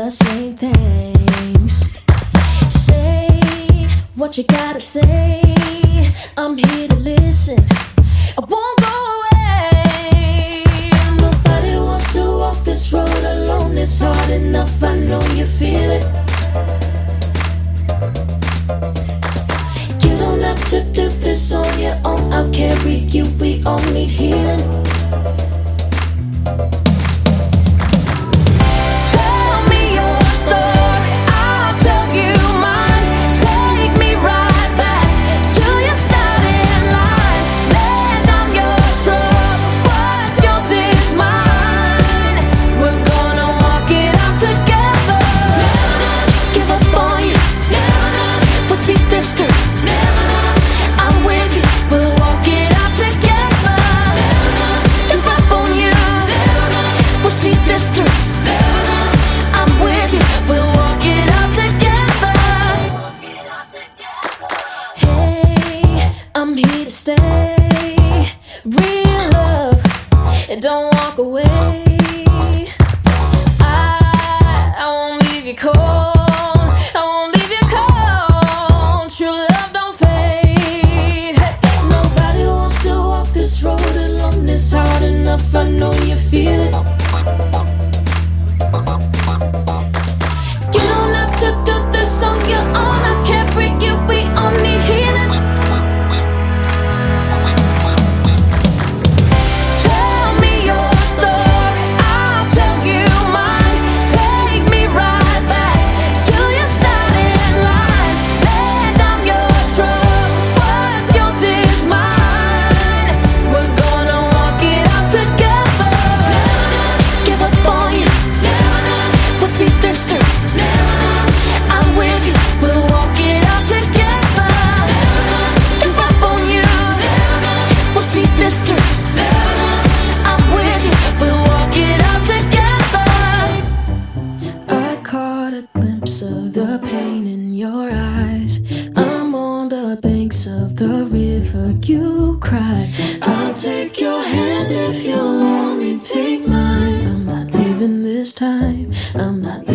the same things. Say what you gotta say. I'm here to listen. I won't go away. Nobody wants to walk this road alone. It's hard enough, I know you feel it. You don't have to do this on your own. I'll carry you, we all need healing. I'm here to stay. Real love, don't walk away. I won't leave you cold. I won't leave you cold. True love don't fade. Nobody wants to walk this road alone. It's hard enough, I know you feel it. You don't have to do this on your own. I can't bring you, we all need healing. Of the pain in your eyes, I'm on the banks of the river you cry. I'll take your hand if you'll only take mine. I'm not leaving this time, I'm not leaving.